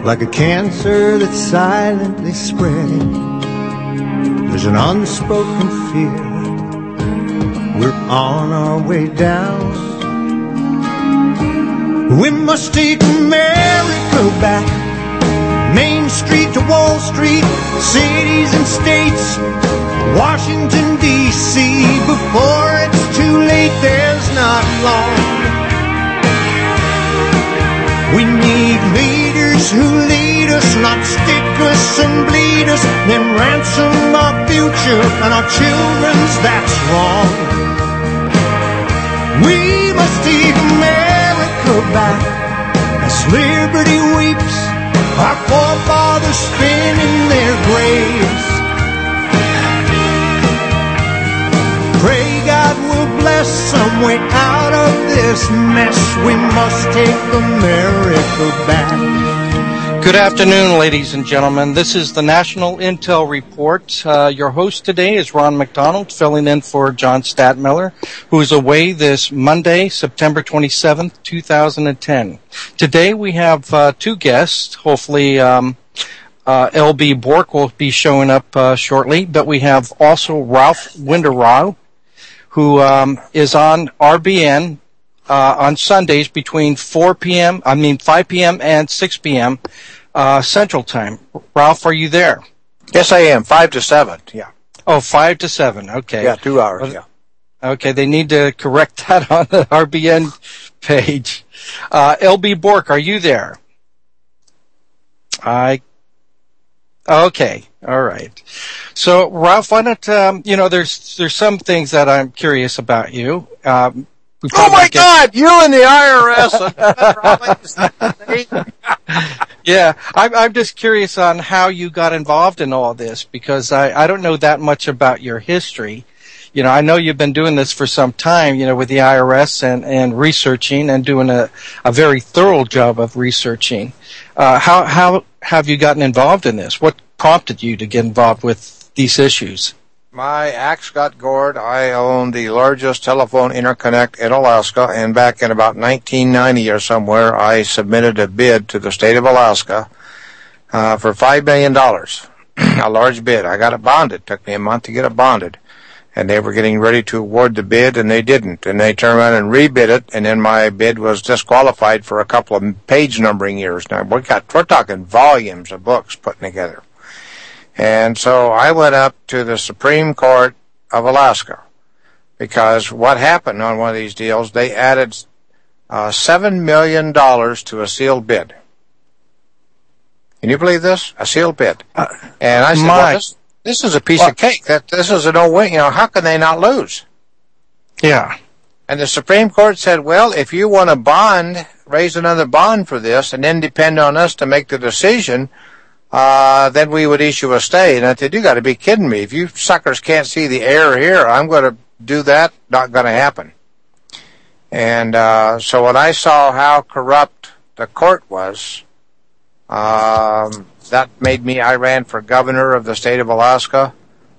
like a cancer that's silently spreading. There's an unspoken fear. We're on our way down. We must take America back. Main Street to Wall Street, cities and states, Washington, D.C. Before it's too late, there's not long. We need leaders who lead us, not stick us and bleed us, then ransom our future and our children's, that's wrong. We must take America back as liberty weeps, our forefathers spin in their graves. Pray God will bless some way out of this mess. We must take America back. Good afternoon, ladies and gentlemen. This is the National Intel Report. Your host today is Ron McDonald, filling in for John Stadtmiller, who is away this Monday, September 27th, 2010. Today we have two guests. Hopefully L.B. Bork will be showing up shortly, but we have also Ralph Winterau, who is on RBN on Sundays between 5 p.m. and 6 p.m. Central Time. Ralph, are you there? Yes, I am. 5 to 7, yeah. Oh, 5 to 7, okay. Yeah, 2 hours, yeah. Okay, they need to correct that on the RBN page. L.B. Bork, are you there? Okay, all right. So, Ralph, why don't, there's some things that I'm curious about you. Oh my God, you and the IRS. Yeah, I'm just curious on how you got involved in all this, because I don't know that much about your history. You know, I know you've been doing this for some time, with the IRS and researching and doing a very thorough job of researching. How have you gotten involved in this? What prompted you to get involved with these issues? My axe got gored. I owned the largest telephone interconnect in Alaska, and back in about 1990 or somewhere, I submitted a bid to the state of Alaska for $5 million, a large bid. I got it bonded. It took me a month to get it bonded, and they were getting ready to award the bid, and they didn't, and they turned around and rebid it, and then my bid was disqualified for a couple of page numbering years. Now, we're talking volumes of books putting together. And so I went up to the Supreme Court of Alaska, because what happened on one of these deals, they added $7 million to a sealed bid. Can you believe this? A sealed bid. And I said, well, this is a piece of cake. This is a no-win. How can they not lose? Yeah. And the Supreme Court said, well, if you want to raise another bond for this, and then depend on us to make the decision, then we would issue a stay. And I said, you got to be kidding me. If you suckers can't see the error here, I'm going to do that. Not going to happen. And so when I saw how corrupt the court was, that made me, I ran for governor of the state of Alaska.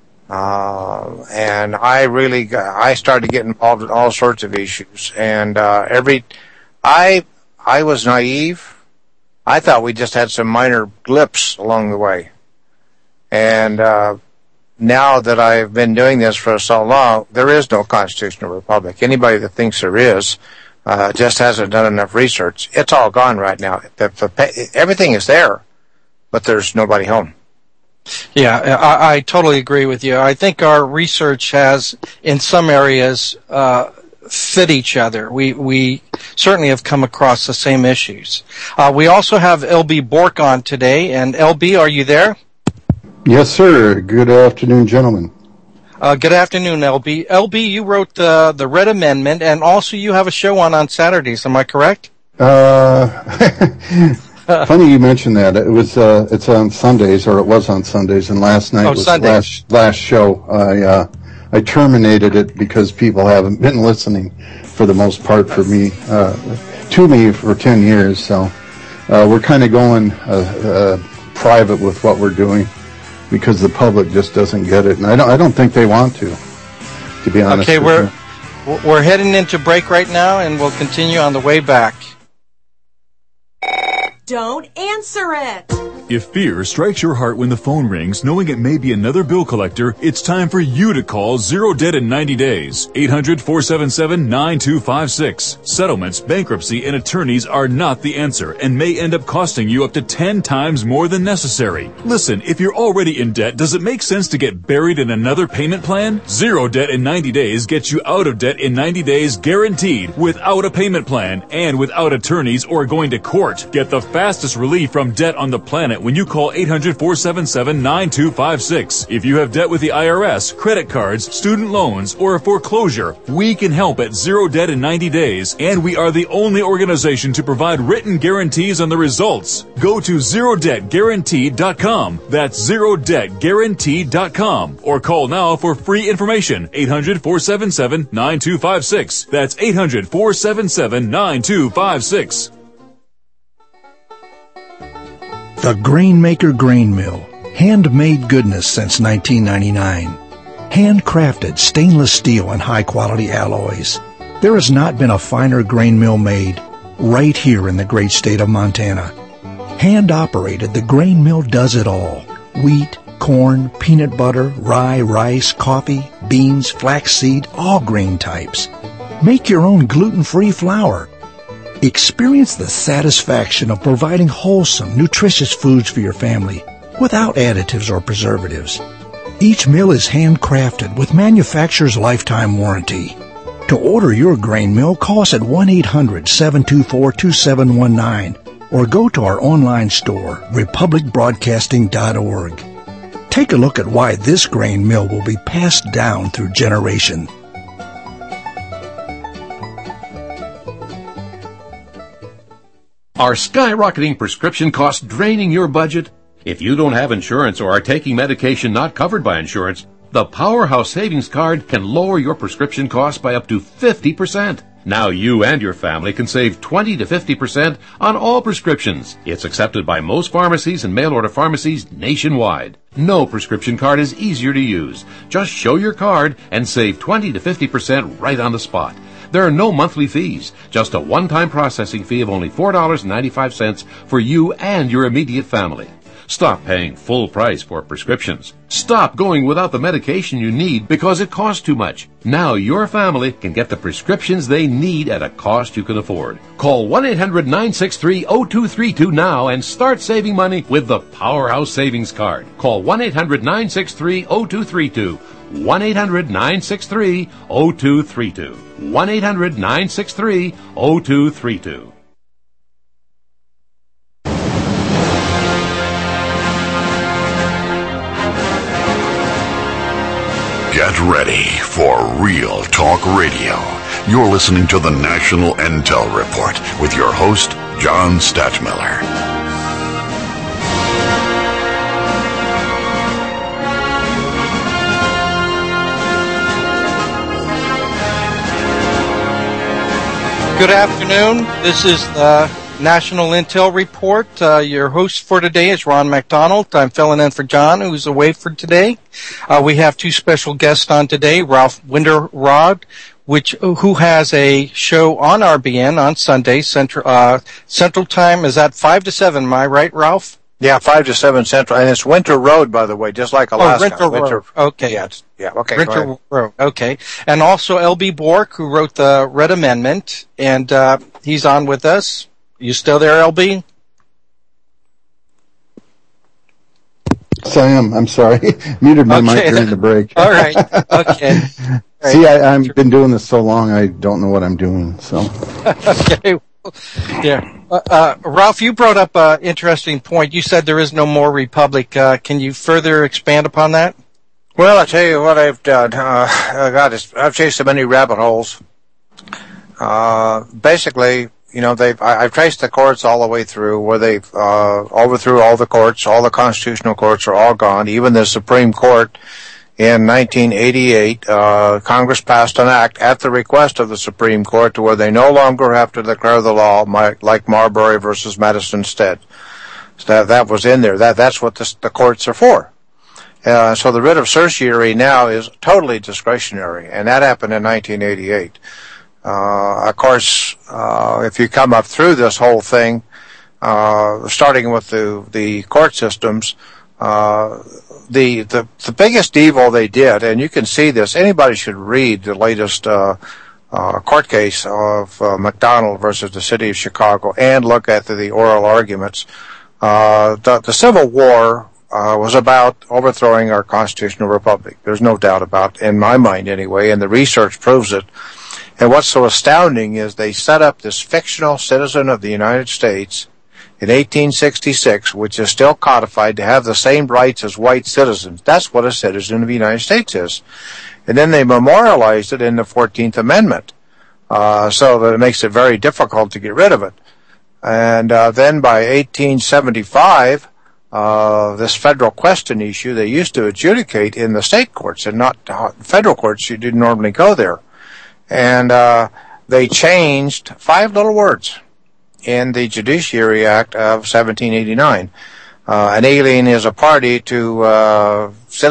And I started to get involved in all sorts of issues. And I was naive. I thought we just had some minor blips along the way. And now that I've been doing this for so long, there is no constitutional republic. Anybody that thinks there is just hasn't done enough research. It's all gone right now. Everything is there, but there's nobody home. Yeah, I totally agree with you. I think our research has, in some areas, fit each other. We certainly have come across the same issues. We also have L.B. Bork on today. And L.B., are you there? Yes, sir. Good afternoon, gentlemen. Good afternoon, L.B. L.B., you wrote the Red Amendment, and also you have a show on Saturdays. Am I correct? Funny you mentioned that. It's on Sundays, or it was on Sundays, and last night was the last show. I terminated it because people haven't been listening for the most part to me for 10 years. So we're kind of going private with what we're doing because the public just doesn't get it, and I don't think they want to be honest. Okay, we're heading into break right now, and we'll continue on the way back. Don't answer it. If fear strikes your heart when the phone rings, knowing it may be another bill collector, it's time for you to call Zero Debt in 90 days. 800-477-9256. Settlements, bankruptcy, and attorneys are not the answer and may end up costing you up to 10 times more than necessary. Listen, if you're already in debt, does it make sense to get buried in another payment plan? Zero Debt in 90 days gets you out of debt in 90 days guaranteed, without a payment plan and without attorneys or going to court. Get the fastest relief from debt on the planet when you call 800-477-9256. If you have debt with the IRS, credit cards, student loans, or a foreclosure, we can help at Zero Debt in 90 days, and we are the only organization to provide written guarantees on the results. Go to ZeroDebtGuaranteed.com. That's ZeroDebtGuaranteed.com. Or call now for free information. 800-477-9256. That's 800-477-9256. The Grainmaker Grain Mill. Handmade goodness since 1999. Handcrafted stainless steel and high-quality alloys. There has not been a finer grain mill made right here in the great state of Montana. Hand-operated, the grain mill does it all. Wheat, corn, peanut butter, rye, rice, coffee, beans, flaxseed, all grain types. Make your own gluten-free flour. Experience the satisfaction of providing wholesome, nutritious foods for your family without additives or preservatives. Each mill is handcrafted with manufacturer's lifetime warranty. To order your grain mill, call us at 1-800-724-2719 or go to our online store, republicbroadcasting.org. Take a look at why this grain mill will be passed down through generation. Are skyrocketing prescription costs draining your budget? If you don't have insurance or are taking medication not covered by insurance, the Powerhouse Savings Card can lower your prescription costs by up to 50%. Now you and your family can save 20 to 50% on all prescriptions. It's accepted by most pharmacies and mail-order pharmacies nationwide. No prescription card is easier to use. Just show your card and save 20 to 50% right on the spot. There are no monthly fees, just a one-time processing fee of only $4.95 for you and your immediate family. Stop paying full price for prescriptions. Stop going without the medication you need because it costs too much. Now your family can get the prescriptions they need at a cost you can afford. Call 1-800-963-0232 now and start saving money with the Powerhouse Savings Card. Call 1-800-963-0232. 1-800-963-0232. 1-800-963-0232. Get ready for Real Talk Radio. You're listening to the National Intel Report with your host, John Stadtmiller. Good afternoon. This is the National Intel Report. Your host for today is Ron McDonald. I'm filling in for John, who's away for today. We have two special guests on today, Ralph Winterrod, who has a show on RBN on Sunday, Central Time. Is that 5 to 7, am I right, Ralph? Yeah, 5 to 7 Central, and it's Winter Road, by the way, just like Alaska. Oh, Winter Road. Okay. Okay. Winter Road. Okay. And also L.B. Bork, who wrote the Red Amendment, and he's on with us. You still there, L.B.? Yes, I am. I'm sorry. Muted my mic during the break. All right. Okay. See, I've been doing this so long, I don't know what I'm doing. So. Okay. Yeah. Ralph, you brought up an interesting point. You said there is no more republic. Can you further expand upon that? Well, I'll tell you what I've done. I've chased so many rabbit holes. Basically, I've traced the courts all the way through where they've overthrew all the courts. All the constitutional courts are all gone. Even the Supreme Court in 1988, Congress passed an act at the request of the Supreme Court to where they no longer have to declare the law like Marbury versus Madison Stead. So that was in there. That's what the courts are for. So the writ of certiorari now is totally discretionary, and that happened in 1988. Of course, if you come up through this whole thing, starting with the court systems, the biggest evil they did, and you can see this, anybody should read the latest court case of McDonald versus the city of Chicago and look at the oral arguments. The Civil War was about overthrowing our constitutional republic. There's no doubt about it, in my mind anyway, and the research proves it. And what's so astounding is they set up this fictional citizen of the United States in 1866, which is still codified to have the same rights as white citizens. That's what a citizen of the United States is. And then they memorialized it in the 14th Amendment, so that it makes it very difficult to get rid of it. And then by 1875, this federal question issue they used to adjudicate in the state courts and not federal courts. You didn't normally go there. And they changed 5 little words in the Judiciary Act of 1789. An alien is a party to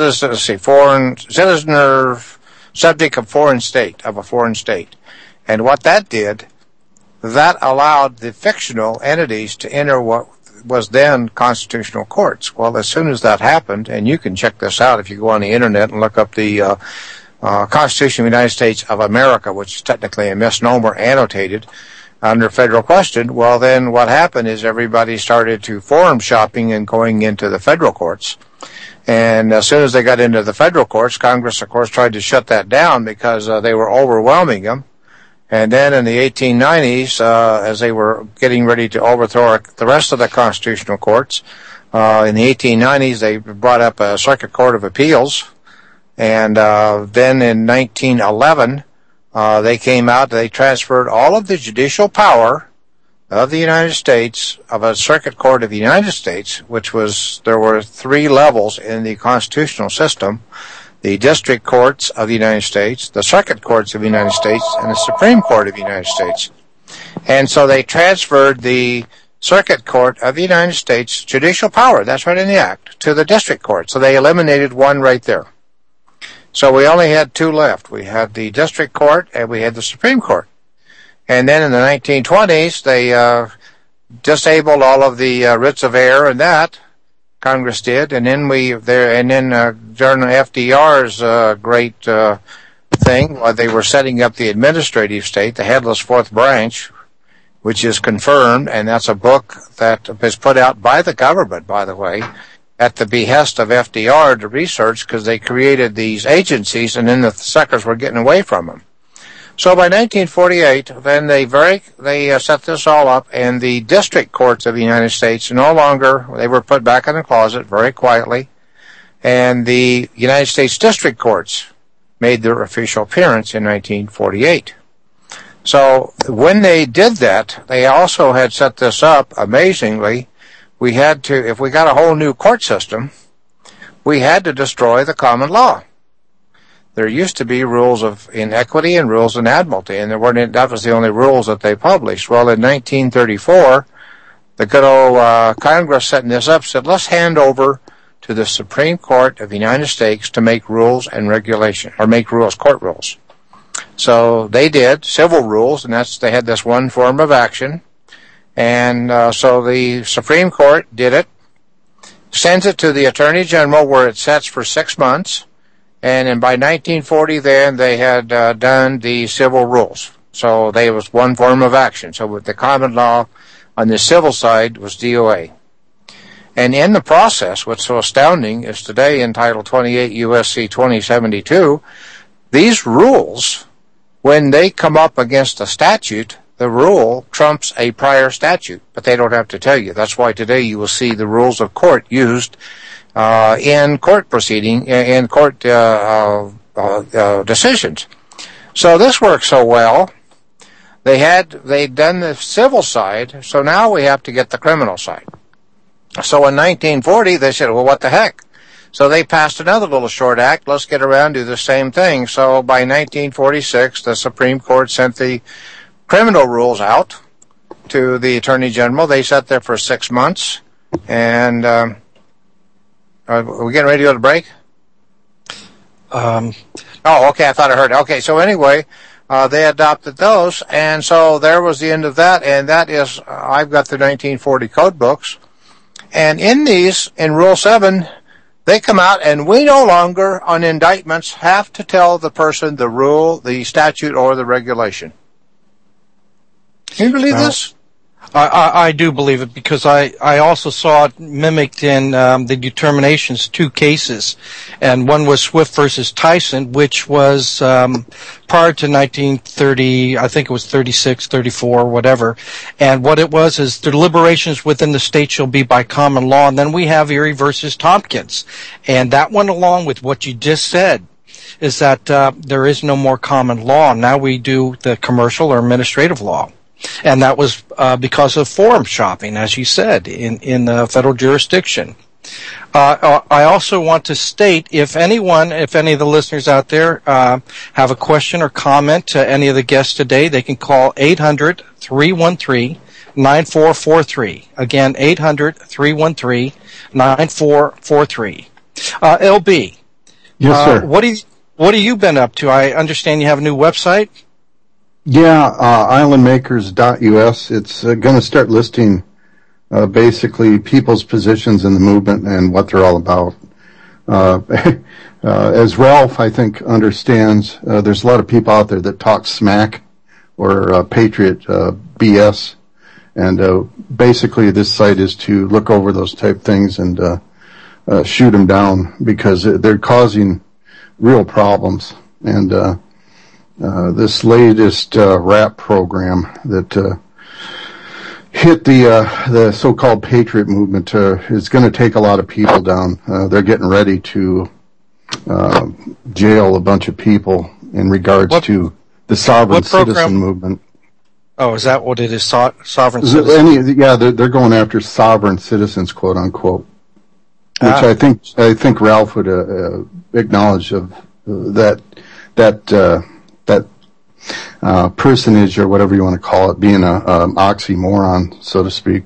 citizen or subject of a foreign state. And what that did, that allowed the fictional entities to enter what was then constitutional courts. Well, as soon as that happened, and you can check this out if you go on the internet and look up the Constitution of the United States of America, which is technically a misnomer annotated under federal question, well, then what happened is everybody started to forum shopping and going into the federal courts. And as soon as they got into the federal courts, Congress, of course, tried to shut that down because they were overwhelming them. And then in the 1890s, as they were getting ready to overthrow the rest of the constitutional courts, in the 1890s, they brought up a Circuit Court of Appeals. And then in 1911, they came out, they transferred all of the judicial power of the United States, of a Circuit Court of the United States, which was, there were 3 levels in the constitutional system: the District Courts of the United States, the Circuit Courts of the United States, and the Supreme Court of the United States. And so they transferred the Circuit Court of the United States judicial power, that's right in the Act, to the District Court. So they eliminated one right there. So we only had 2 left. We had the District Court and we had the Supreme Court. And then in the 1920s, they disabled all of the writs of error and that. Congress did. And then during FDR's great thing, while they were setting up the administrative state, the headless fourth branch, which is confirmed, and that's a book that is put out by the government, by the way, at the behest of FDR to research, because they created these agencies and then the suckers were getting away from them. So by 1948, then they set this all up, and the district courts of the United States no longer, they were put back in the closet very quietly, and the United States district courts made their official appearance in 1948. So when they did that, they also had set this up, amazingly. We had to, if we got a whole new court system, we had to destroy the common law. There used to be rules of inequity and rules in admiralty, and that was the only rules that they published. Well, in 1934, the good old Congress setting this up said, let's hand over to the Supreme Court of the United States to make rules and regulation, or make rules, court rules. So they did, civil rules, and they had this one form of action. And so the Supreme Court did it, sends it to the Attorney General where it sets for 6 months, and then by 1940 then they had done the civil rules. So there was one form of action. So with the common law on the civil side was DOA. And in the process, what's so astounding is today in Title 28 U.S.C. 2072, these rules, when they come up against a statute, the rule trumps a prior statute, but they don't have to tell you. That's why today you will see the rules of court used in court proceeding, in court decisions. So this works so well. They'd done the civil side, so now we have to get the criminal side. So in 1940, they said, well, what the heck? So they passed another little short act. Let's get around to do the same thing. So by 1946, the Supreme Court sent the criminal rules out to the Attorney General. They sat there for 6 months. And are we getting ready to go to break? Oh, okay. I thought I heard. Okay, so anyway, they adopted those, and so there was the end of that, and that is, I've got the 1940 code books, and in these, in Rule 7, they come out, and we no longer, on indictments, have to tell the person the rule, the statute, or the regulation. Can you believe this? I do believe it, because I also saw it mimicked in the determinations 2 cases, and one was Swift versus Tyson, which was prior to 1930, I think it was 36, 34, whatever, and what it was is the deliberations within the state shall be by common law, and then we have Erie versus Tompkins, and that went along with what you just said, is that there is no more common law. Now we do the commercial or administrative law. And that was because of forum shopping, as you said, in the federal jurisdiction. I also want to state, if any of the listeners out there have a question or comment to any of the guests today, they can call 800-313-9443. Again, 800-313-9443. LB. Yes, sir. What have you been up to? I understand you have a new website. Yeah, islandmakers.us. It's going to start listing basically people's positions in the movement and what they're all about. As Ralph, I think, understands, there's a lot of people out there that talk smack or patriot BS, and basically this site is to look over those type things and shoot them down because they're causing real problems. And this latest rap program that hit the so-called patriot movement is going to take a lot of people down. They're getting ready to jail a bunch of people in regards to the sovereign citizen movement. Oh, is that what it is? Sovereign citizens? Yeah, they're going after sovereign citizens, quote unquote. Which I think Ralph would acknowledge of that personage, or whatever you want to call it, being a oxymoron, so to speak.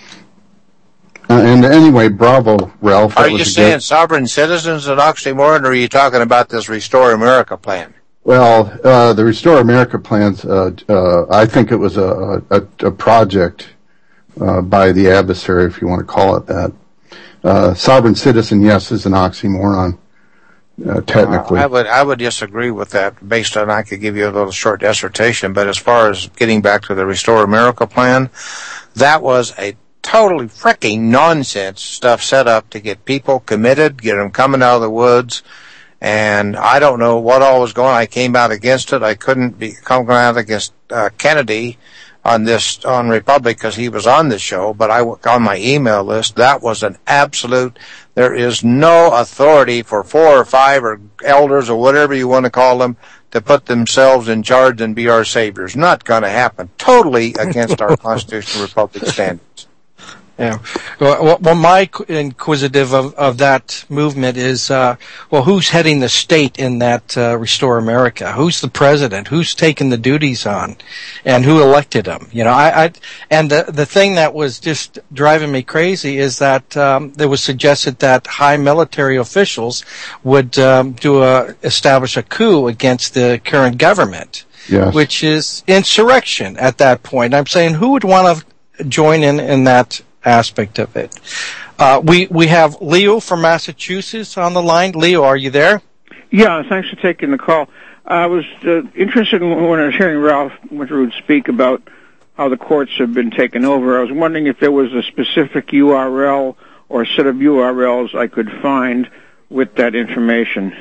And anyway, bravo, Ralph. Are you saying sovereign citizens an oxymoron, or are you talking about this Restore America plan? Well, the Restore America plans, I think it was a project by the adversary, if you want to call it that. Sovereign citizen, yes, is an oxymoron. Technically, I would disagree with that. Based on, I could give you a little short dissertation, but as far as getting back to the Restore America plan, that was a totally freaking nonsense stuff set up to get people committed, get them coming out of the woods, and I don't know what all was going on. I came out against it. I couldn't come out against Kennedy on Republic because he was on the show, but on my email list, that was an absolute. There is no authority for 4 or 5 or elders or whatever you want to call them to put themselves in charge and be our saviors. Not going to happen. Totally against our constitutional republic standards. Yeah. Well, my inquisitive of that movement is, who's heading the state in that Restore America? Who's the president? Who's taking the duties on? And who elected him? You know, and the thing that was just driving me crazy is that it was suggested that high military officials would establish a coup against the current government, yes, which is insurrection at that point. I'm saying, who would want to join in that aspect of it? We have Leo from Massachusetts on the line. Leo, are you there? Yeah, thanks for taking the call. I was interested when I was hearing Ralph Winterwood speak about how the courts have been taken over. I was wondering if there was a specific URL or set of URLs I could find with that information.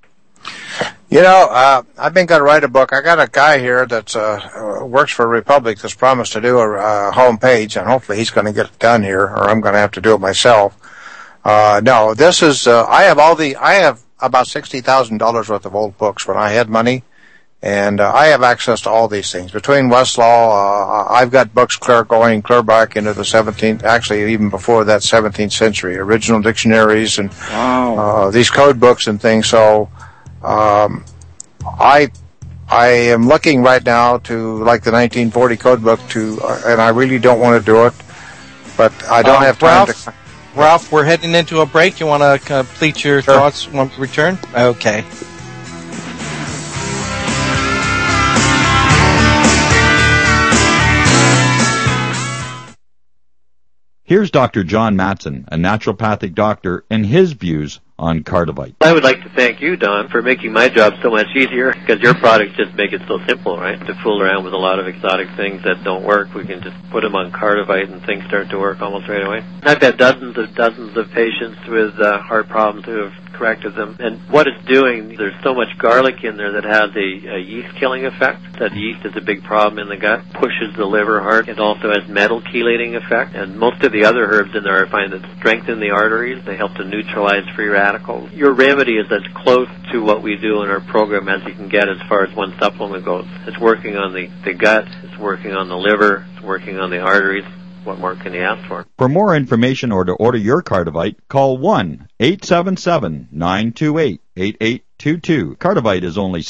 You know, I've been going to write a book. I got a guy here that works for Republic that's promised to do a home page, and hopefully he's going to get it done here, or I'm going to have to do it myself. No, this is, I have about $60,000 worth of old books when I had money, and I have access to all these things. Between Westlaw, I've got books clear back into the 17th, actually even before that 17th century, original dictionaries and these code books and things. So I am looking right now to like the 1940 code book and I really don't want to do it, but I don't have time to. Ralph, we're heading into a break. You want to complete your thoughts when we return? Okay. Here's Dr. John Matson, a naturopathic doctor, and his views on Cardivite. I would like to thank you, Don, for making my job so much easier, because your products just make it so simple, right? To fool around with a lot of exotic things that don't work, we can just put them on Cardivite and things start to work almost right away. I've had dozens of patients with heart problems who have corrected them, and what it's doing, there's so much garlic in there that has a yeast-killing effect. That yeast is a big problem in the gut, pushes the liver hard. It also has metal chelating effect, and most of the other herbs in there I find that strengthen the arteries. They help to neutralize free radicals. Your remedy is as close to what we do in our program as you can get as far as one supplement goes. It's working on the gut, it's working on the liver, it's working on the arteries. What more can you ask for? For more information or to order your Cardivite, call 1-877-928-8822. Cardivite is only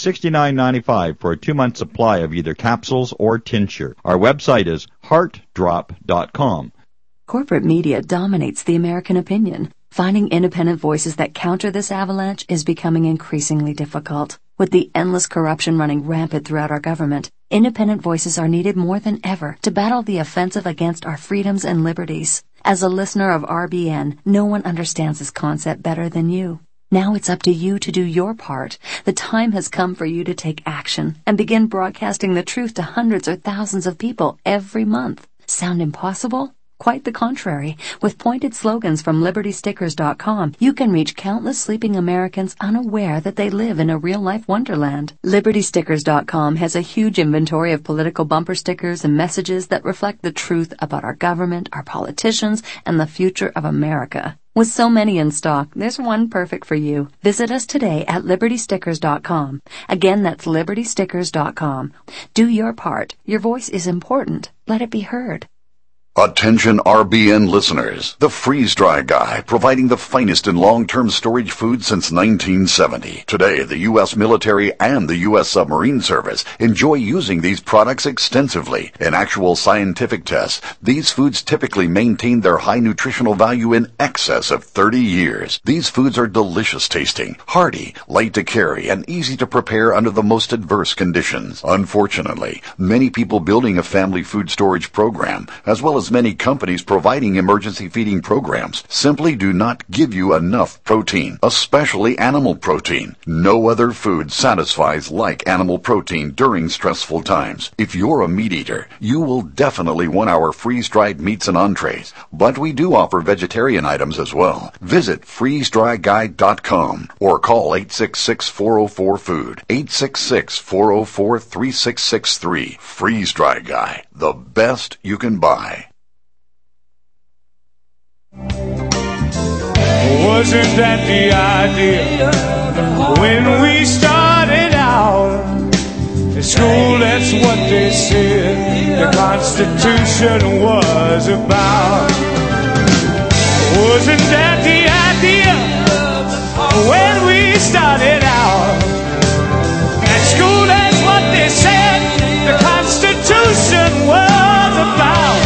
$69.95 for a 2-month supply of either capsules or tincture. Our website is heartdrop.com. Corporate media dominates the American opinion. Finding independent voices that counter this avalanche is becoming increasingly difficult. With the endless corruption running rampant throughout our government, independent voices are needed more than ever to battle the offensive against our freedoms and liberties. As a listener of RBN, no one understands this concept better than you. Now it's up to you to do your part. The time has come for you to take action and begin broadcasting the truth to hundreds or thousands of people every month. Sound impossible? Quite the contrary. With pointed slogans from LibertyStickers.com, you can reach countless sleeping Americans unaware that they live in a real-life wonderland. LibertyStickers.com has a huge inventory of political bumper stickers and messages that reflect the truth about our government, our politicians, and the future of America. With so many in stock, there's one perfect for you. Visit us today at LibertyStickers.com. Again, that's LibertyStickers.com. Do your part. Your voice is important. Let it be heard. Attention RBN listeners. The Freeze Dry Guy, providing the finest in long-term storage food since 1970. Today, the U.S. military and the U.S. submarine service enjoy using these products extensively. In actual scientific tests, these foods typically maintain their high nutritional value in excess of 30 years. These foods are delicious tasting, hearty, light to carry, and easy to prepare under the most adverse conditions. Unfortunately, many people building a family food storage program, as well as many companies providing emergency feeding programs, simply do not give you enough protein, especially animal protein. No other food satisfies like animal protein during stressful times. If you're a meat eater, you will definitely want our freeze-dried meats and entrees, but we do offer vegetarian items as well. Visit freezedryguide.com or call 866-404-FOOD, 866-404-3663. Freeze Dry Guy, the best you can buy. Wasn't that the idea when we started out? At school, that's what they said the Constitution was about. Wasn't that the idea when we started out? At school, that's what they said the Constitution was about.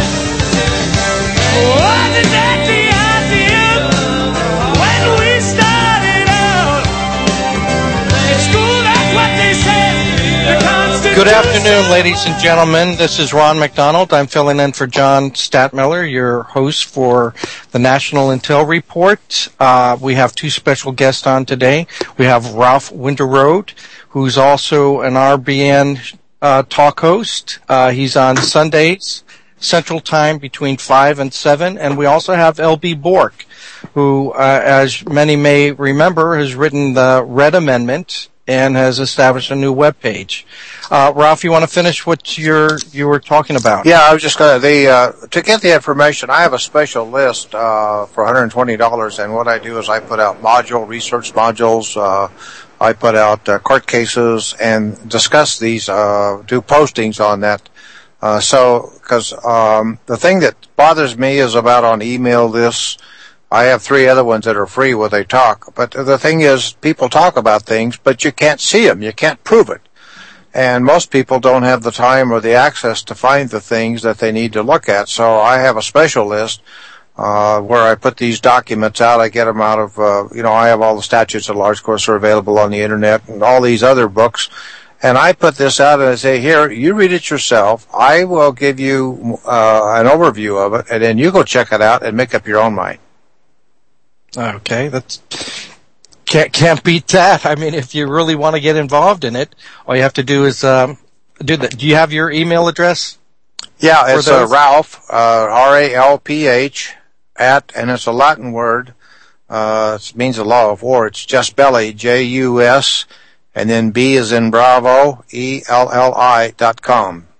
Wasn't that the idea when we started out? At school, that's what they said the Constitution. Good afternoon, ladies and gentlemen. This is Ron McDonald. I'm filling in for John Stadtmiller, your host for the National Intel Report. We have two special guests on today. We have Ralph Winterrode, who's also an RBN talk host. He's on Sundays, Central Time between 5 and 7. And we also have L.B. Bork, who, as many may remember, has written the Red Amendment and has established a new webpage. Ralph, you want to finish what you were talking about? Yeah, I was just going to get the information. I have a special list for $120, and what I do is I put out research modules. I put out court cases and discuss these, do postings on that. Because the thing that bothers me is about on email lists. I have 3 other ones that are free where they talk. But the thing is, people talk about things, but you can't see them. You can't prove it. And most people don't have the time or the access to find the things that they need to look at. So I have a special list where I put these documents out. I get them out of, I have all the statutes at large, of course, are available on the Internet, and all these other books. And I put this out and I say, here, you read it yourself. I will give you an overview of it, and then you go check it out and make up your own mind. Okay, that's can't beat that. I mean, if you really want to get involved in it, all you have to do is do that. Do you have your email address? Yeah, it's Ralph, R-A-L-P-H, and it's a Latin word. It means the law of war. It's just belly, J-U-S, and then B is in Bravo, ELLI.com.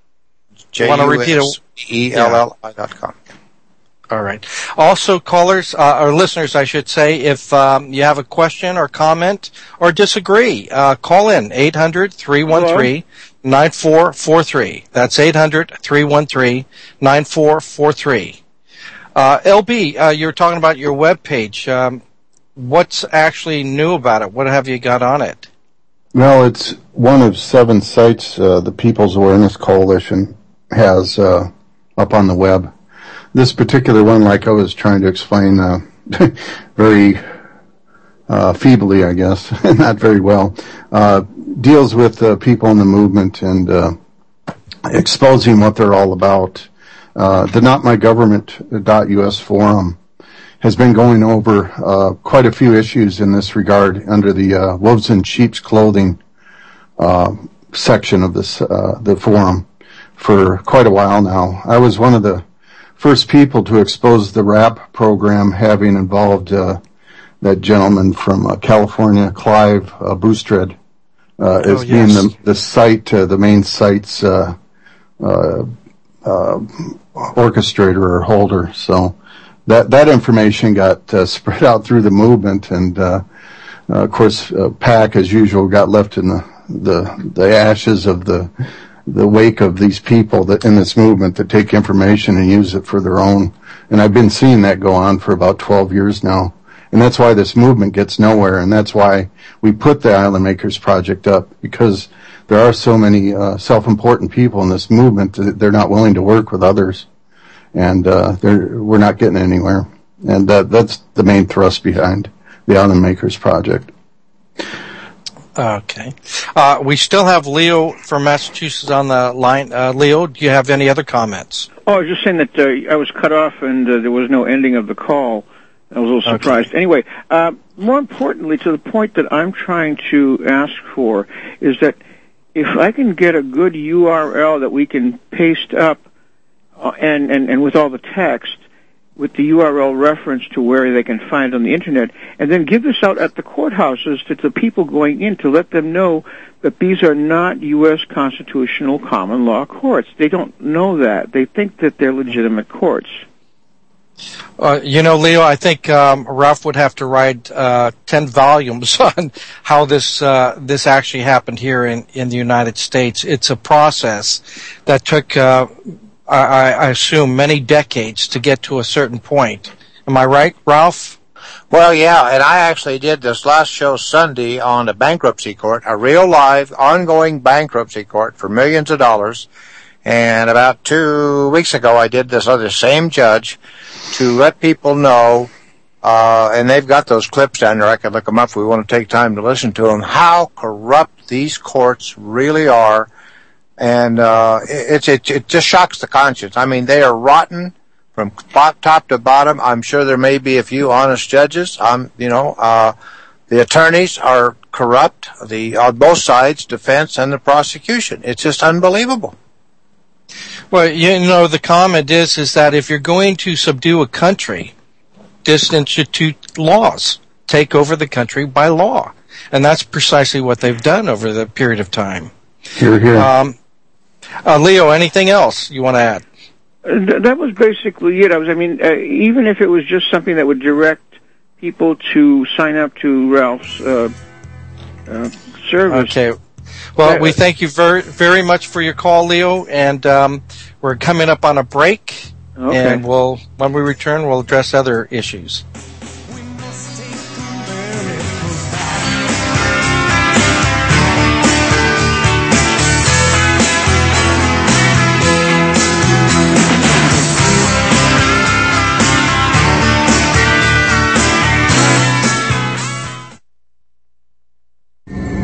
JUSELLI.com. All right. Also, callers, or listeners, I should say, if you have a question or comment or disagree, call in 800-313-9443. That's 800-313-9443. LB, you're talking about your webpage. What's actually new about it? What have you got on it? Well, it's one of 7 sites the People's Awareness Coalition has up on the web. This particular one, like I was trying to explain very feebly, I guess, not very well, deals with people in the movement and exposing what they're all about. The NotMyGovernment.us forum has been going over quite a few issues in this regard under the wolves in sheep's clothing section of this the forum for quite a while now. I was one of the first people to expose the RAP program, having involved that gentleman from California, Clive Boostred, as being the site, the main site's orchestrator or holder. So that information got spread out through the movement, and of course, PAC, as usual, got left in the ashes of the wake of these people that in this movement that take information and use it for their own. And I've been seeing that go on for about 12 years now. And that's why this movement gets nowhere, and that's why we put the Island Makers Project up, because there are so many self-important people in this movement that they're not willing to work with others, and we're not getting anywhere. And that's the main thrust behind the Island Makers Project. Okay. We still have Leo from Massachusetts on the line. Leo, do you have any other comments? Oh, I was just saying that I was cut off and there was no ending of the call. I was a little surprised. Okay. Anyway, more importantly, to the point that I'm trying to ask for is that if I can get a good URL that we can paste up and with all the text, with the URL reference to where they can find on the Internet, and then give this out at the courthouses to the people going in to let them know that these are not U.S. constitutional common law courts. They don't know that. They think that they're legitimate courts. Leo, I think Ralph would have to write 10 volumes on how this actually happened here in the United States. It's a process that took, I assume, many decades to get to a certain point. Am I right, Ralph? Well, yeah, and I actually did this last show Sunday on the bankruptcy court, a real live, ongoing bankruptcy court for millions of dollars. And about 2 weeks ago, I did this other same judge to let people know, and they've got those clips down there. I could look them up if we want to take time to listen to them, how corrupt these courts really are. And it just shocks the conscience. I mean, they are rotten from top to bottom. I'm sure there may be a few honest judges. The attorneys are corrupt, on both sides, defense and the prosecution. It's just unbelievable. Well, the comment is that if you're going to subdue a country, just institute laws, take over the country by law. And that's precisely what they've done over the period of time. Hear, hear. Leo, anything else you want to add? That was basically it. Even if it was just something that would direct people to sign up to Ralph's service. Okay. Well, we thank you very, very much for your call, Leo, and we're coming up on a break. Okay. And when we return, we'll address other issues.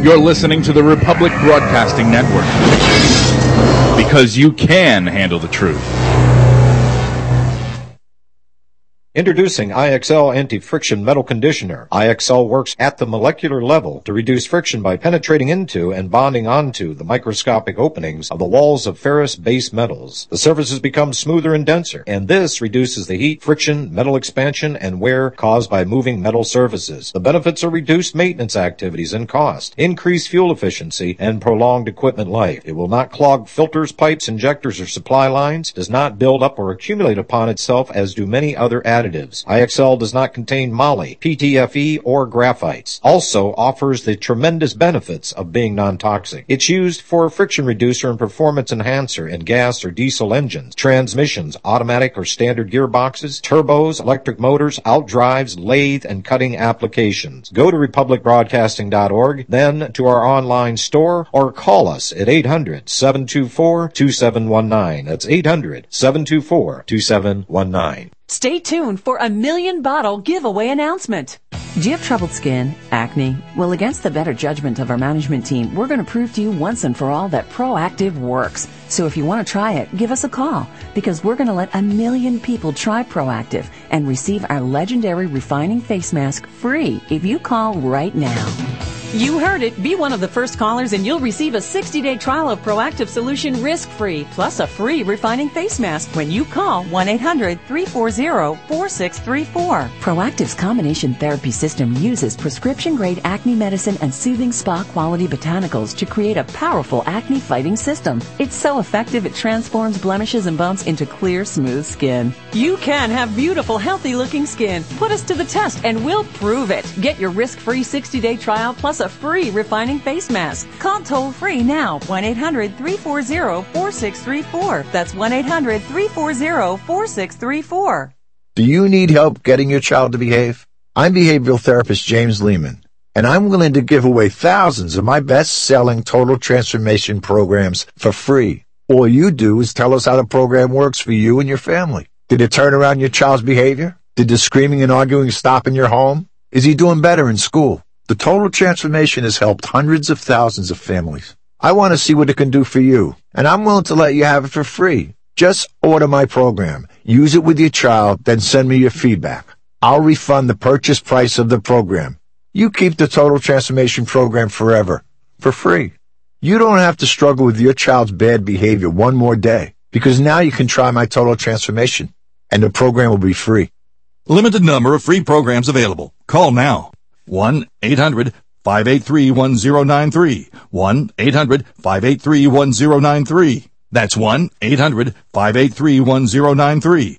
You're listening to the Republic Broadcasting Network. Because you can handle the truth. Introducing IXL Anti-Friction Metal Conditioner. IXL works at the molecular level to reduce friction by penetrating into and bonding onto the microscopic openings of the walls of ferrous-based metals. The surfaces become smoother and denser, and this reduces the heat, friction, metal expansion, and wear caused by moving metal surfaces. The benefits are reduced maintenance activities and cost, increased fuel efficiency, and prolonged equipment life. It will not clog filters, pipes, injectors, or supply lines, does not build up or accumulate upon itself as do many other additives. IXL does not contain moly, PTFE, or graphites. Also offers the tremendous benefits of being non-toxic. It's used for a friction reducer and performance enhancer in gas or diesel engines, transmissions, automatic or standard gearboxes, turbos, electric motors, outdrives, lathe, and cutting applications. Go to republicbroadcasting.org, then to our online store, or call us at 800-724-2719. That's 800-724-2719. Stay tuned for a 1,000,000 bottle giveaway announcement. Do you have troubled skin? Acne? Well, against the better judgment of our management team, we're going to prove to you once and for all that Proactiv works. So if you want to try it, give us a call, because we're going to let 1,000,000 people try Proactiv and receive our legendary refining face mask free if you call right now. You heard it. Be one of the first callers and you'll receive a 60-day trial of Proactiv solution risk-free, plus a free refining face mask when you call 1-800-340-4634. Proactiv's combination therapy system uses prescription-grade acne medicine and soothing spa-quality botanicals to create a powerful acne-fighting system. It's so effective it transforms blemishes and bumps into clear, smooth skin. You can have beautiful, healthy-looking skin. Put us to the test and we'll prove it. Get your risk-free 60-day trial plus a free refining face mask. Call toll-free now, 1-800-340-4634. That's 1-800-340-4634. Do you need help getting your child to behave? I'm behavioral therapist James Lehman, and I'm willing to give away thousands of my best-selling total transformation programs for free. All you do is tell us how the program works for you and your family. Did it turn around your child's behavior? Did the screaming and arguing stop in your home? Is he doing better in school? The Total Transformation has helped hundreds of thousands of families. I want to see what it can do for you, and I'm willing to let you have it for free. Just order my program, use it with your child, then send me your feedback. I'll refund the purchase price of the program. You keep the Total Transformation program forever, for free. You don't have to struggle with your child's bad behavior one more day, because now you can try my Total Transformation, and the program will be free. Limited number of free programs available. Call now. 1-800-583-1093. 1-800-583-1093. That's 1-800-583-1093.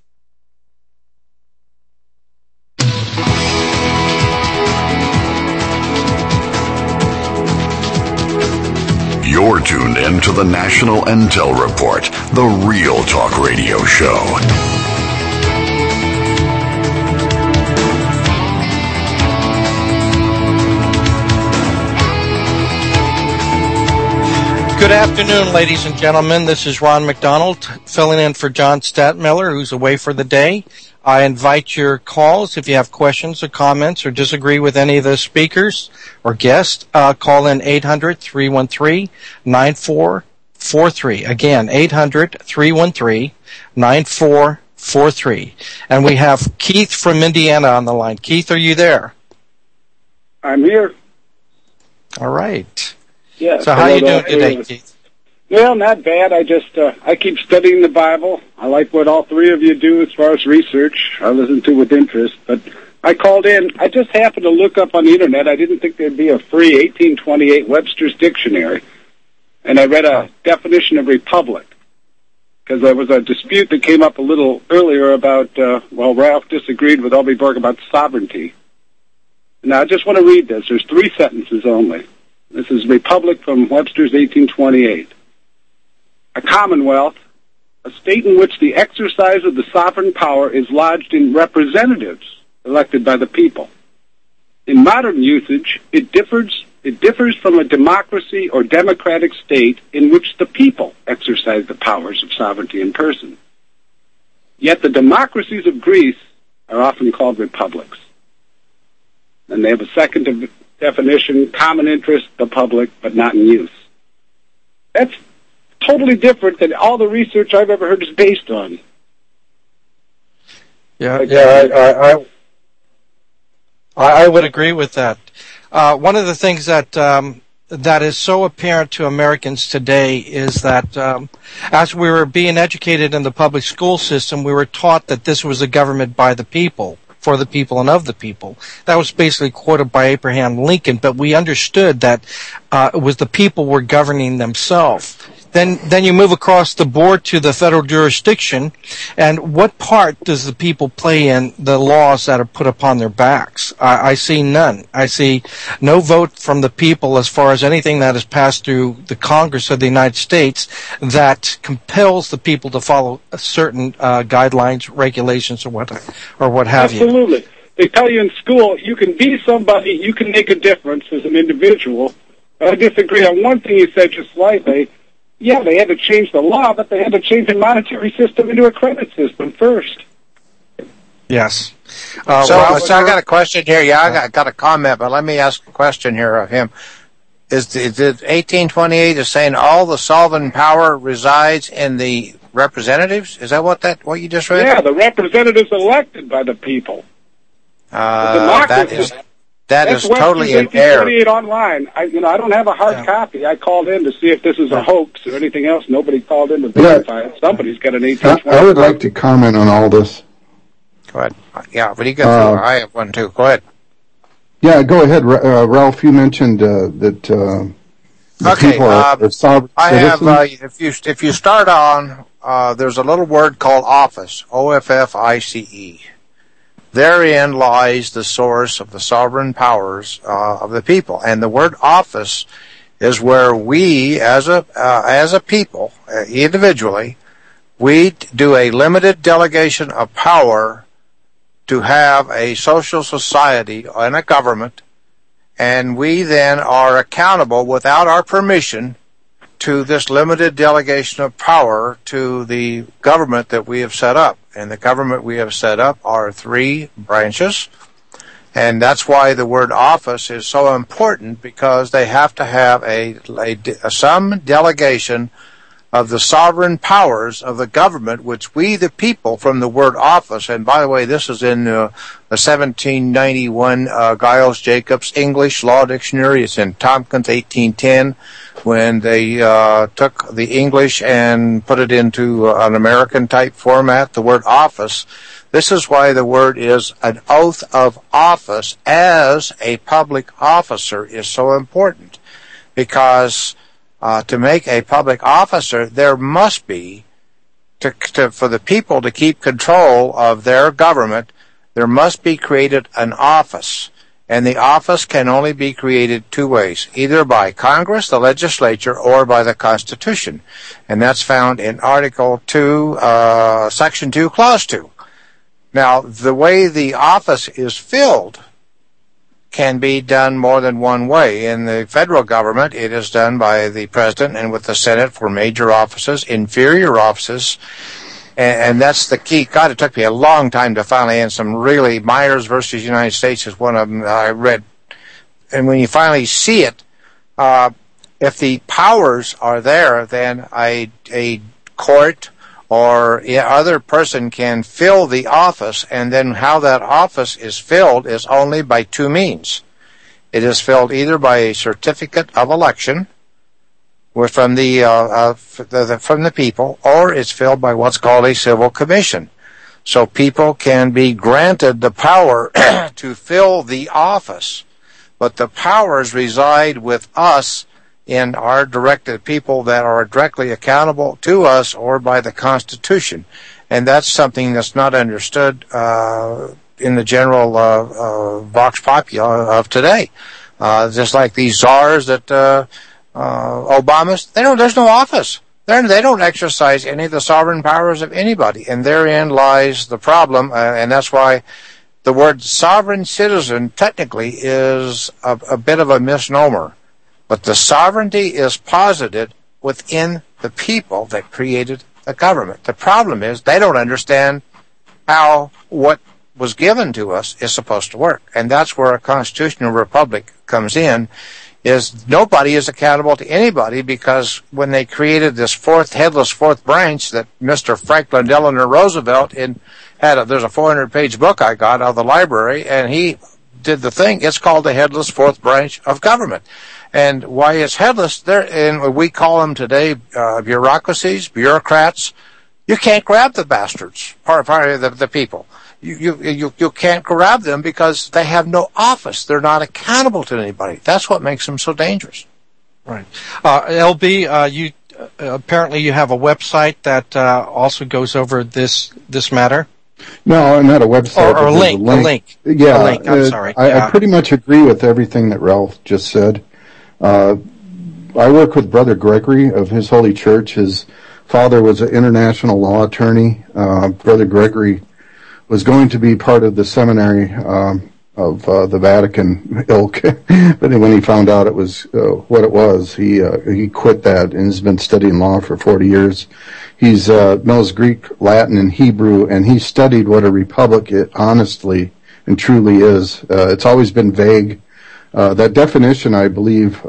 You're tuned in to the National Intel Report, the Real Talk Radio Show. Good afternoon, ladies and gentlemen. This is Ron McDonald, filling in for John Statmiller, who's away for the day. I invite your calls if you have questions or comments or disagree with any of the speakers or guests. Call in 800-313-9443. Again, 800-313-9443. And we have Keith from Indiana on the line. Keith, are you there? I'm here. All right. Yeah. So how are you doing today, Keith? Well, not bad. I keep studying the Bible. I like what all three of you do as far as research. I listen to with interest. But I called in. I just happened to look up on the Internet. I didn't think there'd be a free 1828 Webster's Dictionary. And I read a definition of republic. Because there was a dispute that came up a little earlier about, Ralph disagreed with Albie Berg about sovereignty. Now, I just want to read this. There's 3 sentences only. This is Republic from Webster's 1828. A commonwealth, a state in which the exercise of the sovereign power is lodged in representatives elected by the people. In modern usage, it differs from a democracy or democratic state in which the people exercise the powers of sovereignty in person. Yet the democracies of Greece are often called republics. And they have a second definition, common interest, the public, but not in use. That's totally different than all the research I've ever heard is based on. I would agree with that. One of the things that that is so apparent to Americans today is that as we were being educated in the public school system, we were taught that this was a government by the people, for the people, and of the people. That was basically quoted by Abraham Lincoln, but we understood that it was the people were governing themselves. Then you move across the board to the federal jurisdiction, and what part does the people play in the laws that are put upon their backs? I see none. I see no vote from the people as far as anything that is passed through the Congress of the United States that compels the people to follow certain guidelines, regulations, or what have you. Absolutely. They tell you in school, you can be somebody, you can make a difference as an individual. I disagree on one thing you said just slightly. Yeah, they had to change the law, but they had to change the monetary system into a credit system first. Yes. So I got a question here. Yeah, I got a comment, but let me ask a question here of him. Is 1828 is saying all the sovereign power resides in the representatives? Is that what you just read? Yeah, the representatives elected by the people. That is totally in error. Online. I don't have a hard copy. I called in to see if this is a hoax or anything else. Nobody called in to verify it. Somebody's got an 1828. I would like to comment on all this. Go ahead. Yeah, but you got I have one too. Go ahead. Yeah, go ahead, Ralph. You mentioned that people are sovereign citizens. If you start on, there's a little word called office. OFFICE. Therein lies the source of the sovereign powers of the people, and the word office is where we, as a people, individually, we do a limited delegation of power to have a social society and a government, and we then are accountable without our permission to this limited delegation of power to the government that we have set up. And the government we have set up are 3 branches, and that's why the word office is so important, because they have to have some delegation of the sovereign powers of the government, which we, the people, from the word office, and by the way, this is in the 1791 Giles Jacobs English Law Dictionary. It's in Tompkins 1810, when they took the English and put it into an American-type format, the word office. This is why the word is an oath of office as a public officer is so important, because to make a public officer, there must be, for the people to keep control of their government, there must be created an office. And the office can only be created 2 ways, either by Congress, the legislature, or by the Constitution. And that's found in Article 2, Section 2, Clause 2. Now, the way the office is filled can be done more than one way. In the federal government, it is done by the president and with the Senate for major offices, inferior offices, and that's the key. God, it took me a long time to finally end some really. Myers versus United States is one of them I read. And when you finally see it, if the powers are there, then a court or other person can fill the office, and then how that office is filled is only by 2 means. It is filled either by a certificate of election from the people, or it's filled by what's called a civil commission. So people can be granted the power to fill the office, but the powers reside with us in our directed people that are directly accountable to us or by the Constitution. And that's something that's not understood in the general vox populi of today. Just like these czars that Obama's, there's no office. They don't exercise any of the sovereign powers of anybody, and therein lies the problem, and that's why the word sovereign citizen technically is a bit of a misnomer. But the sovereignty is posited within the people that created the government. The problem is they don't understand what was given to us is supposed to work. And that's where a constitutional republic comes in, is nobody is accountable to anybody, because when they created this headless fourth branch that Mr. Franklin Delano Roosevelt there's a 400-page book I got out of the library, and he did the thing. It's called the headless fourth branch of government. And why it's headless, and we call them today bureaucracies, bureaucrats. You can't grab the bastards, the people. You can't grab them because they have no office. They're not accountable to anybody. That's what makes them so dangerous. Right. LB, you apparently you have a website that also goes over this matter. No, not a website. Or a link. Yeah, a link. I'm sorry. I pretty much agree with everything that Ralph just said. I work with Brother Gregory of His Holy Church. His father was an international law attorney. Brother Gregory was going to be part of the seminary of the Vatican ilk, but when he found out it was what it was, he quit that and has been studying law for 40 years. He knows Greek, Latin, and Hebrew, and he studied what a republic honestly and truly is. It's always been vague. That definition, I believe,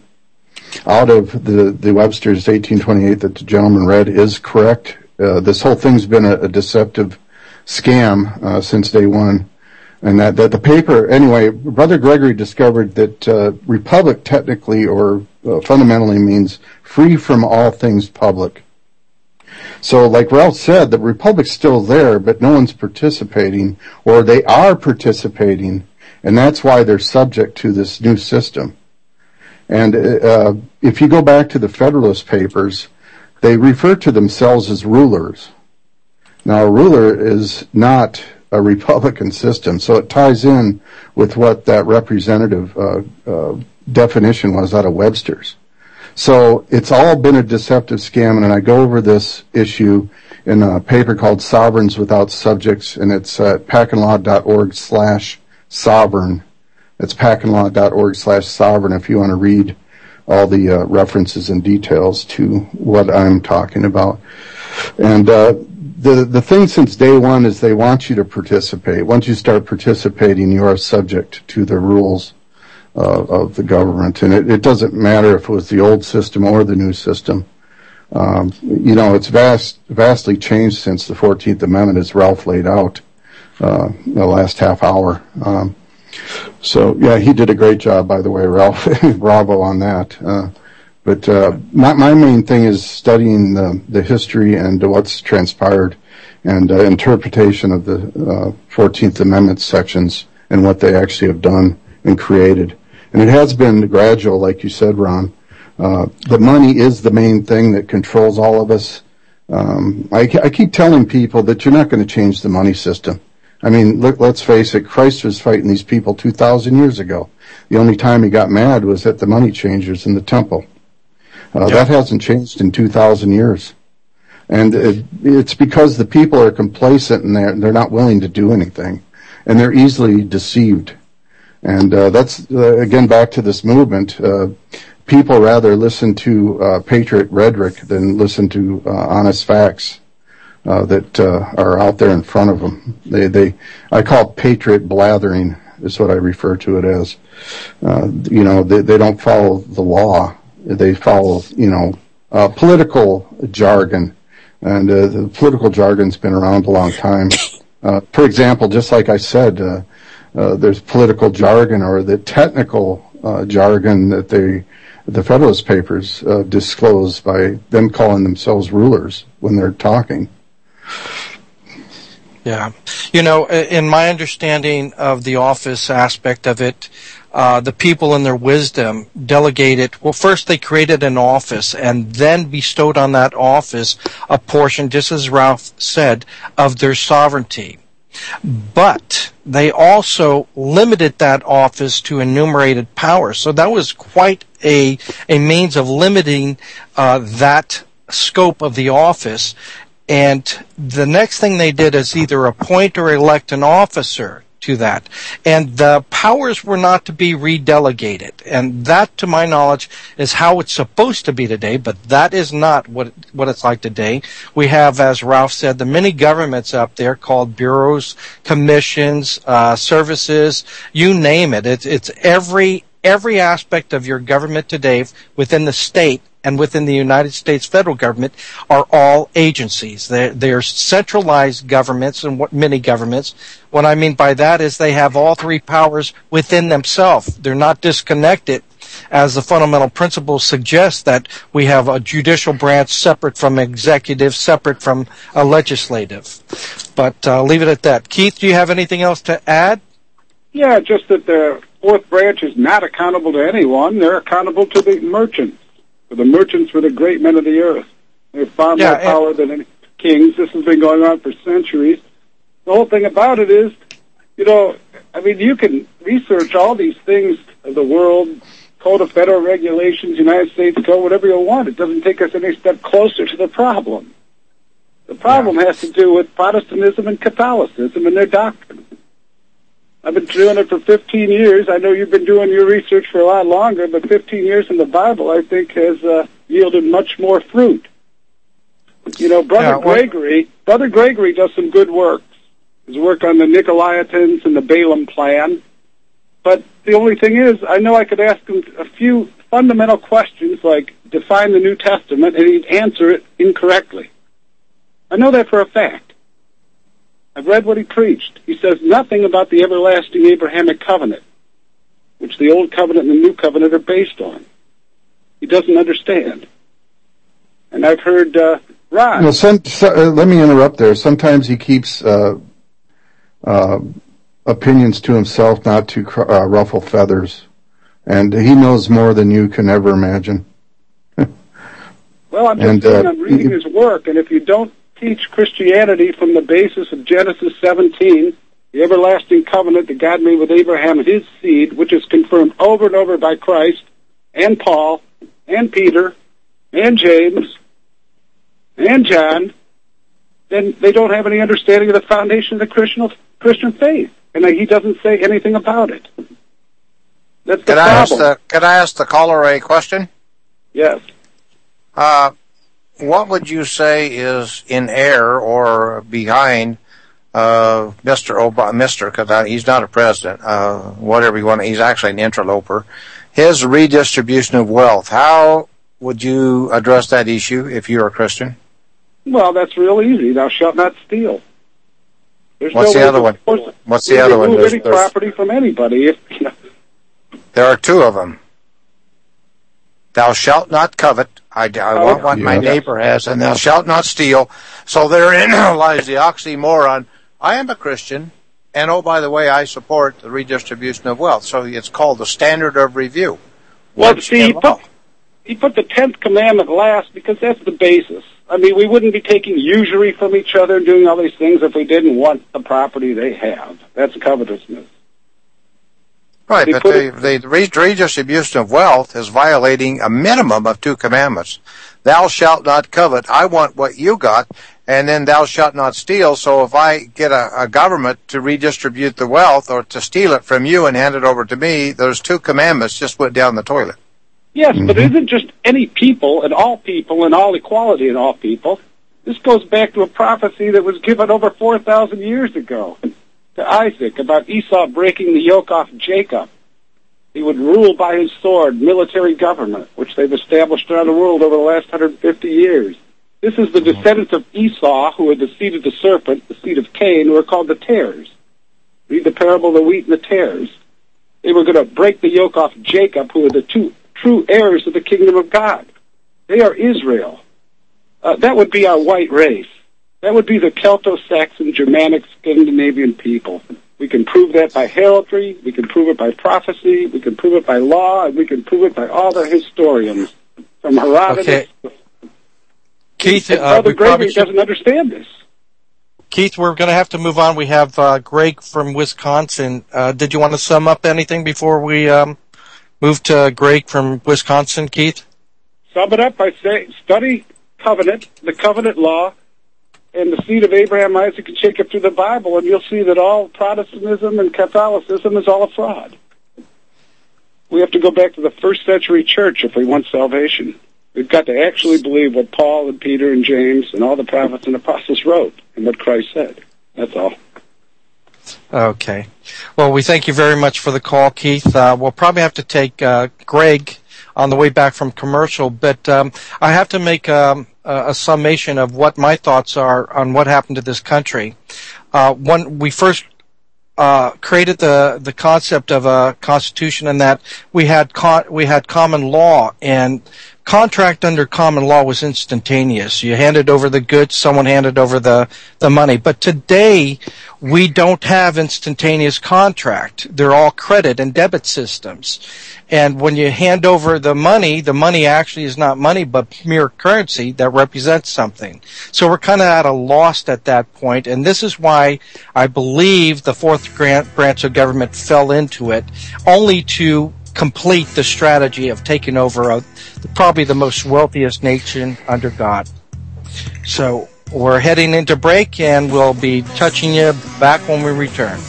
out of the Webster's 1828 that the gentleman read is correct. This whole thing's been a deceptive scam since day one. And that the paper, anyway, Brother Gregory discovered that republic technically or fundamentally means free from all things public. So like Ralph said, the republic's still there, but no one's participating, or they are participating, and that's why they're subject to this new system. And if you go back to the Federalist Papers, they refer to themselves as rulers. Now, a ruler is not a Republican system, so it ties in with what that representative definition was out of Webster's. So it's all been a deceptive scam, and I go over this issue in a paper called Sovereigns Without Subjects, and it's at packenlaw.org/sovereign. It's packenlaw.org/sovereign if you want to read all the references and details to what I'm talking about. And the thing since day one is they want you to participate. Once you start participating, you are subject to the rules of the government. And it doesn't matter if it was the old system or the new system. It's vastly changed since the 14th Amendment, as Ralph laid out the last half hour. So, yeah, he did a great job, by the way, Ralph. Bravo on that. But my main thing is studying the history and what's transpired and interpretation of the 14th Amendment sections and what they actually have done and created. And it has been gradual, like you said, Ron. The money is the main thing that controls all of us. I keep telling people that you're not going to change the money system. I mean, let's face it, Christ was fighting these people 2,000 years ago. The only time he got mad was at the money changers in the temple. That hasn't changed in 2,000 years. And it's because the people are complacent and they're not willing to do anything. And they're easily deceived. And that's, again, back to this movement. People rather listen to patriot rhetoric than listen to honest facts that are out there in front of them. I call it patriot blathering is what I refer to it as. They don't follow the law. They follow, political jargon. And the political jargon's been around a long time. For example, just like I said, there's political jargon or the technical jargon that the Federalist Papers disclose by them calling themselves rulers when they're talking. Yeah. In my understanding of the office aspect of it, the people in their wisdom delegated, well, first they created an office and then bestowed on that office a portion, just as Ralph said, of their sovereignty. But they also limited that office to enumerated power. So that was quite a means of limiting that scope of the office. And the next thing they did is either appoint or elect an officer to that. And the powers were not to be redelegated. And that, to my knowledge, is how it's supposed to be today, but that is not what it's like today. We have, as Ralph said, the many governments up there called bureaus, commissions, services, you name it. It's every aspect of your government today within the state and within the United States federal government are all agencies. They're centralized governments and many governments. What I mean by that is they have all three powers within themselves. They're not disconnected, as the fundamental principles suggest, that we have a judicial branch separate from executive, separate from a legislative. But leave it at that. Keith, do you have anything else to add? Yeah, just that the fourth branch is not accountable to anyone. They're accountable to the merchants. For the merchants were the great men of the earth. They have far more power than any kings. This has been going on for centuries. The whole thing about it is, you can research all these things of the world, Code of Federal Regulations, United States Code, whatever you want. It doesn't take us any step closer to the problem. The problem has to do with Protestantism and Catholicism and their doctrine. I've been doing it for 15 years. I know you've been doing your research for a lot longer, but 15 years in the Bible, I think, has yielded much more fruit. Brother Gregory does some good work. His work on the Nicolaitans and the Balaam plan. But the only thing is, I know I could ask him a few fundamental questions, like define the New Testament, and he'd answer it incorrectly. I know that for a fact. I've read what he preached. He says nothing about the everlasting Abrahamic covenant, which the Old Covenant and the New Covenant are based on. He doesn't understand. And I've heard Ron. Let me interrupt there. Sometimes he keeps opinions to himself, not to ruffle feathers. And he knows more than you can ever imagine. Well, I'm reading his work, and if you don't teach Christianity from the basis of Genesis 17, the everlasting covenant that God made with Abraham and his seed, which is confirmed over and over by Christ and Paul and Peter and James and John, then they don't have any understanding of the foundation of the Christian faith. And he doesn't say anything about it. That's the problem. Could I ask the caller a question? Yes. What would you say is in error or behind Mr. Obama, because he's not a president, whatever you want, he's actually an interloper, his redistribution of wealth? How would you address that issue if you're a Christian? Well, that's real easy. Thou shalt not steal. What's the other one? What's the other one? Remove any property from anybody. There are two of them. Thou shalt not covet. I want what my neighbor has, and thou shalt not steal. So therein lies the oxymoron. I am a Christian, and oh, by the way, I support the redistribution of wealth. So it's called the standard of review. Well, see, he put the 10th commandment last because that's the basis. I mean, we wouldn't be taking usury from each other and doing all these things if we didn't want the property they have. That's covetousness. Right, but the redistribution of wealth is violating a minimum of two commandments. Thou shalt not covet. I want what you got, and then thou shalt not steal. So if I get a government to redistribute the wealth or to steal it from you and hand it over to me, those two commandments just went down the toilet. Yes, but it isn't just any people and all equality in all people. This goes back to a prophecy that was given over 4,000 years ago to Isaac about Esau breaking the yoke off Jacob. He would rule by his sword, military government, which they've established around the world over the last 150 years. This is the descendants of Esau, who are the seed of the serpent, the seed of Cain, who are called the tares. Read the parable of the wheat and the tares. They were going to break the yoke off Jacob, who are the two true heirs of the kingdom of God. They are Israel. That would be our white race. That would be the Celto-Saxon, Germanic, Scandinavian people. We can prove that by heraldry, we can prove it by prophecy, we can prove it by law, and we can prove it by all the historians, from Herodotus. Okay. Keith, Brother Gregory doesn't understand this. Keith, we're going to have to move on. We have Greg from Wisconsin. Did you want to sum up anything before we move to Greg from Wisconsin, Keith? Sum it up by saying, study covenant, the covenant law, and the seed of Abraham, Isaac, and Jacob through the Bible, and you'll see that all Protestantism and Catholicism is all a fraud. We have to go back to the first century church if we want salvation. We've got to actually believe what Paul and Peter and James and all the prophets and apostles wrote and what Christ said. That's all. Okay. Well, we thank you very much for the call, Keith. We'll probably have to take Greg on the way back from commercial, but I have to make a summation of what my thoughts are on what happened to this country. When we first created the concept of a constitution, and that we had common law, and contract under common law was instantaneous. You handed over the goods, someone handed over the money. But today, we don't have instantaneous contract. They're all credit and debit systems. And when you hand over the money actually is not money, but mere currency that represents something. So we're kind of at a loss at that point. And this is why I believe the fourth branch of government fell into it, only to complete the strategy of taking over probably the most wealthiest nation under God. So we're heading into break, and we'll be touching you back when we return.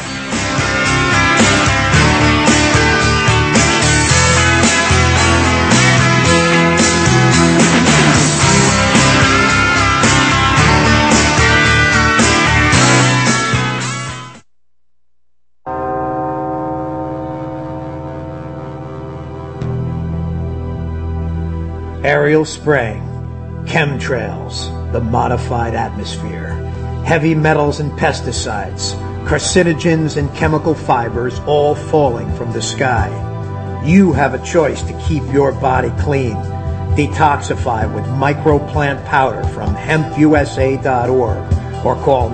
Aerial spraying, chemtrails, the modified atmosphere, heavy metals and pesticides, carcinogens and chemical fibers all falling from the sky. You have a choice to keep your body clean. Detoxify with microplant powder from hempusa.org or call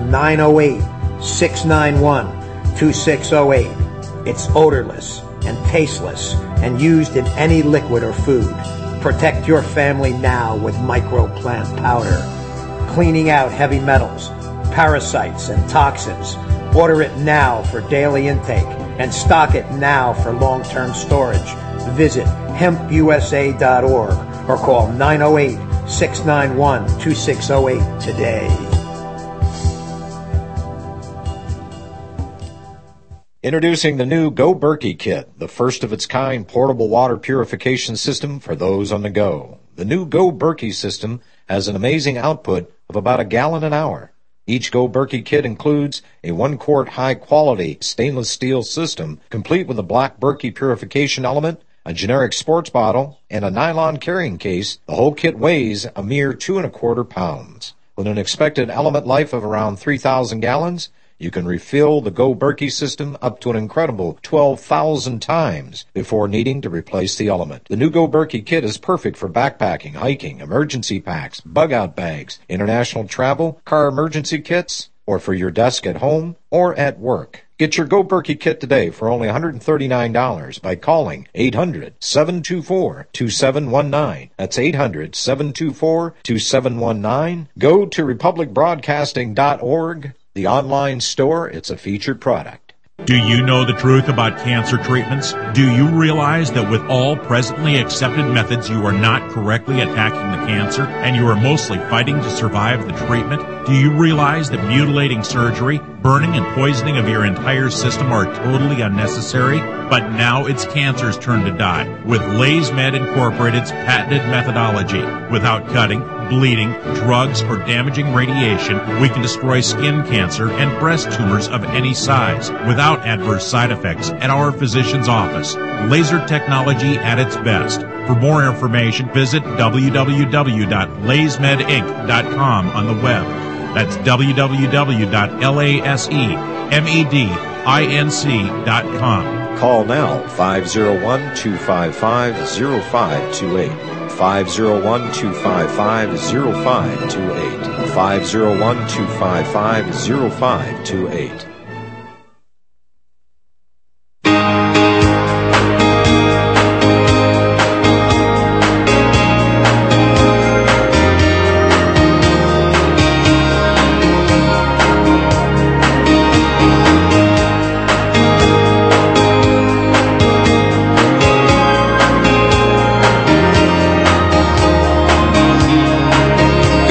908-691-2608. It's odorless and tasteless and used in any liquid or food. Protect your family now with microplant powder. Cleaning out heavy metals, parasites, and toxins. Order it now for daily intake and stock it now for long-term storage. Visit hempusa.org or call 908-691-2608 today. Introducing the new Go Berkey Kit, the first of its kind portable water purification system for those on the go. The new Go Berkey system has an amazing output of about a gallon an hour. Each Go Berkey kit includes a 1-quart high-quality stainless steel system, complete with a black Berkey purification element, a generic sports bottle, and a nylon carrying case. The whole kit weighs a mere 2¼ pounds. With an expected element life of around 3,000 gallons, you can refill the Go Berkey system up to an incredible 12,000 times before needing to replace the element. The new Go Berkey kit is perfect for backpacking, hiking, emergency packs, bug-out bags, international travel, car emergency kits, or for your desk at home or at work. Get your Go Berkey kit today for only $139 by calling 800-724-2719. That's 800-724-2719. Go to republicbroadcasting.org. The online store, it's a featured product. Do you know the truth about cancer treatments? Do you realize that with all presently accepted methods, you are not correctly attacking the cancer, and you are mostly fighting to survive the treatment? Do you realize that mutilating surgery, burning and poisoning of your entire system are totally unnecessary? But now it's cancer's turn to die with LaysMed Incorporated's patented methodology. Without cutting, bleeding, drugs, or damaging radiation, we can destroy skin cancer and breast tumors of any size without adverse side effects at our physician's office. Laser technology at its best. For more information, visit www.laysmedinc.com on the web. That's www.laysmedinc.com. Call now, 501-255-0528. 501-255-0528. 501-255-0528.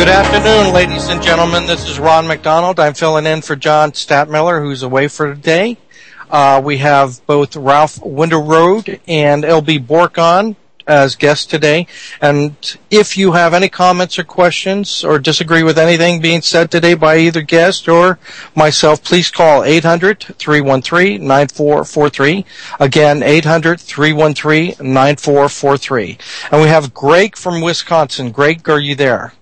Good afternoon, ladies and gentlemen. This is Ron McDonald. I'm filling in for John Statmiller, who's away for today. We have both Ralph Winterrode and L.B. Bork on as guests today. And if you have any comments or questions or disagree with anything being said today by either guest or myself, please call 800-313-9443. Again, 800-313-9443. And we have Greg from Wisconsin. Greg, are you there?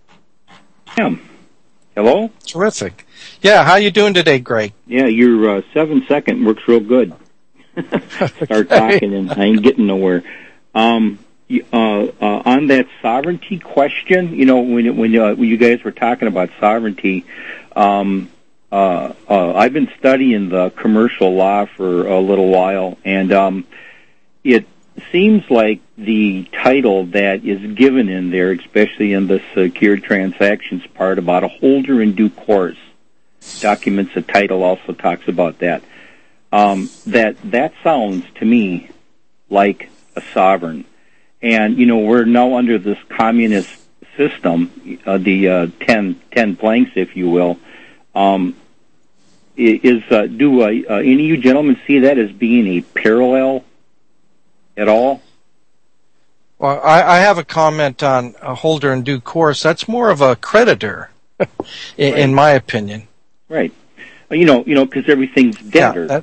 Hello? Terrific. Yeah, how you doing today, Greg? Yeah, your 7-second works real good. Start talking and I ain't getting nowhere. On that sovereignty question, you know, when you guys were talking about sovereignty, I've been studying the commercial law for a little while, and it seems like the title that is given in there, especially in the secured transactions part about a holder in due course, documents the title also talks about that. That sounds to me like a sovereign. And, you know, we're now under this communist system, the 10 planks, if you will. Do any of you gentlemen see that as being a parallel at all? Well, I have a comment on a holder in due course. That's more of a creditor, in my opinion. Right. You know, because everything's debtor. Cash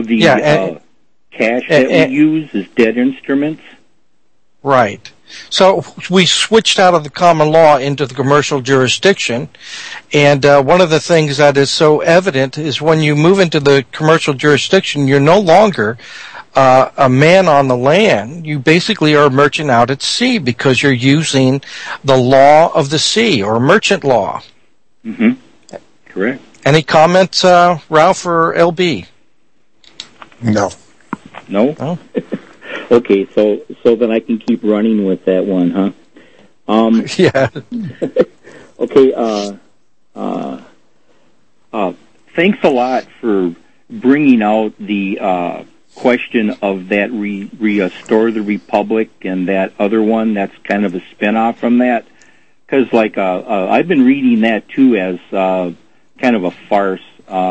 that we use is debt instruments. Right. So we switched out of the common law into the commercial jurisdiction, and one of the things that is so evident is when you move into the commercial jurisdiction, you're no longer a man on the land. You basically are a merchant out at sea because you're using the law of the sea or merchant law. Mm-hmm. Correct. Any comments, Ralph or LB? No. No? Okay, so then I can keep running with that one, huh? Yeah. Okay, thanks a lot for bringing out the question of that Restore the Republic and that other one that's kind of a spin-off from that. Because, I've been reading that, too, as kind of a farce.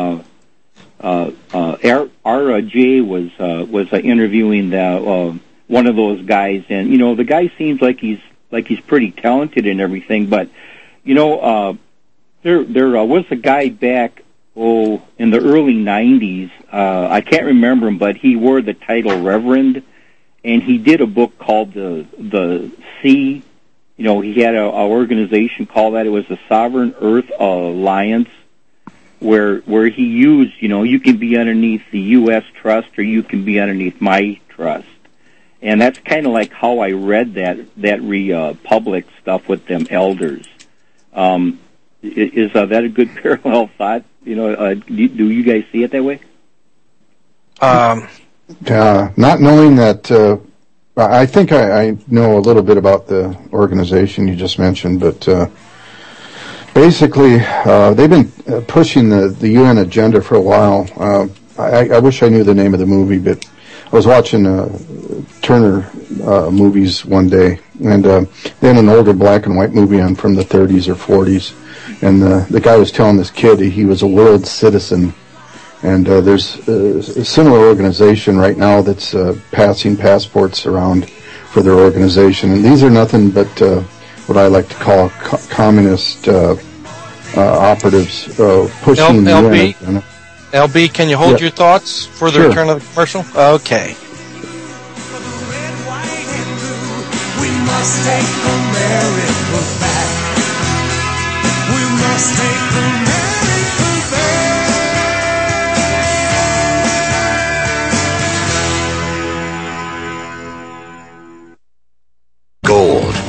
R.J. was interviewing one of those guys, and you know the guy seems like he's pretty talented and everything, but you know there was a guy back in the early '90s. I can't remember him, but he wore the title Reverend, and he did a book called the Sea. You know, he had a organization called that. It was the Sovereign Earth Alliance. Where he used, you know, you can be underneath the U.S. trust or you can be underneath my trust. And that's kind of like how I read that Republic stuff with them elders. Is that a good parallel thought? You know, do you guys see it that way? Not knowing that, I think I know a little bit about the organization you just mentioned, but basically, they've been pushing the UN agenda for a while. I wish I knew the name of the movie, but I was watching Turner movies one day, and then an older black and white movie on from the 30s or 40s, and the guy was telling this kid he was a world citizen, and there's a similar organization right now that's passing passports around for their organization, and these are nothing but what I like to call communist operatives pushing the UN. LB, can you hold your thoughts for the return of the commercial? Okay. We must take America back. We must take America